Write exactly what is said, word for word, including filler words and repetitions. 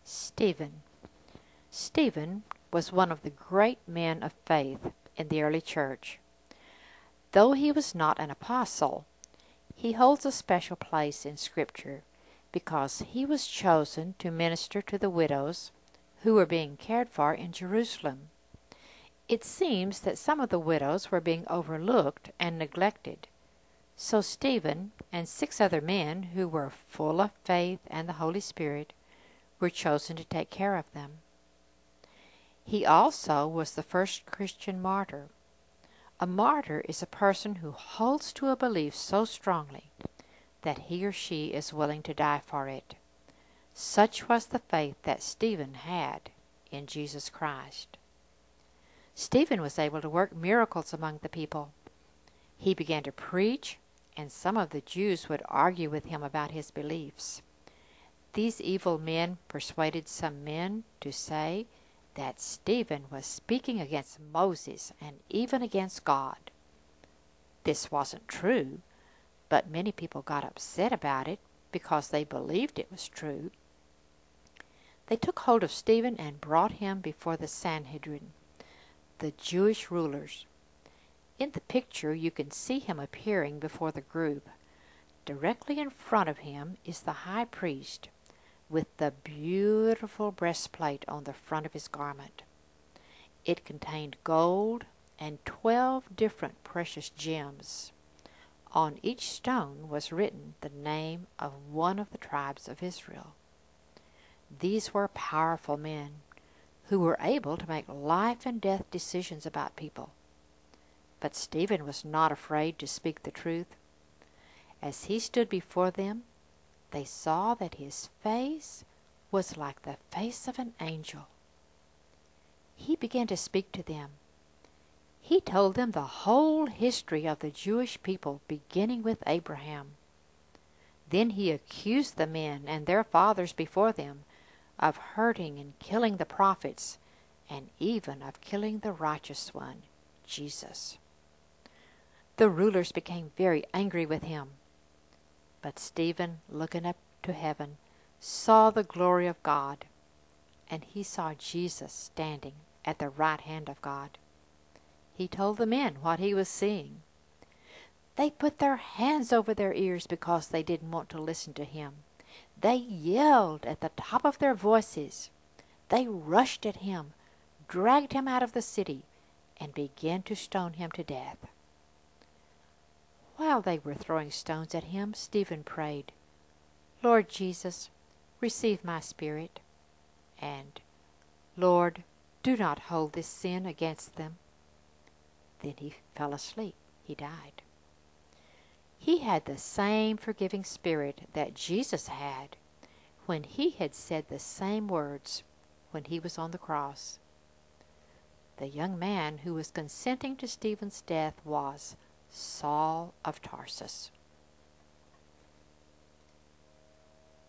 Stephen. Stephen was one of the great men of faith in the early church. Though he was not an apostle, he holds a special place in Scripture because he was chosen to minister to the widows who were being cared for in Jerusalem. It seems that some of the widows were being overlooked and neglected, so Stephen and six other men who were full of faith and the Holy Spirit were chosen to take care of them. He also was the first Christian martyr. A martyr is a person who holds to a belief so strongly that he or she is willing to die for it. Such was the faith that Stephen had in Jesus Christ. Stephen was able to work miracles among the people. He began to preach, and some of the Jews would argue with him about his beliefs. These evil men persuaded some men to say that Stephen was speaking against Moses and even against God. This wasn't true, but many people got upset about it because they believed it was true. They took hold of Stephen and brought him before the Sanhedrin, the Jewish rulers. In the picture you can see him appearing before the group. Directly in front of him is the high priest, with the beautiful breastplate on the front of his garment. It contained gold and twelve different precious gems. On each stone was written the name of one of the tribes of Israel. These were powerful men who were able to make life and death decisions about people. But Stephen was not afraid to speak the truth. As he stood before them, they saw that his face was like the face of an angel. He began to speak to them. He told them the whole history of the Jewish people, beginning with Abraham. Then he accused the men and their fathers before them of hurting and killing the prophets, and even of killing the righteous one, Jesus. The rulers became very angry with him. But Stephen, looking up to heaven, saw the glory of God, and he saw Jesus standing at the right hand of God. He told the men what he was seeing. They put their hands over their ears because they didn't want to listen to him. They yelled at the top of their voices. They rushed at him, dragged him out of the city, and began to stone him to death. While they were throwing stones at him, Stephen prayed, "Lord Jesus, receive my spirit," and, "Lord, do not hold this sin against them." Then he fell asleep. He died. He had the same forgiving spirit that Jesus had when he had said the same words when he was on the cross. The young man who was consenting to Stephen's death was Saul of Tarsus.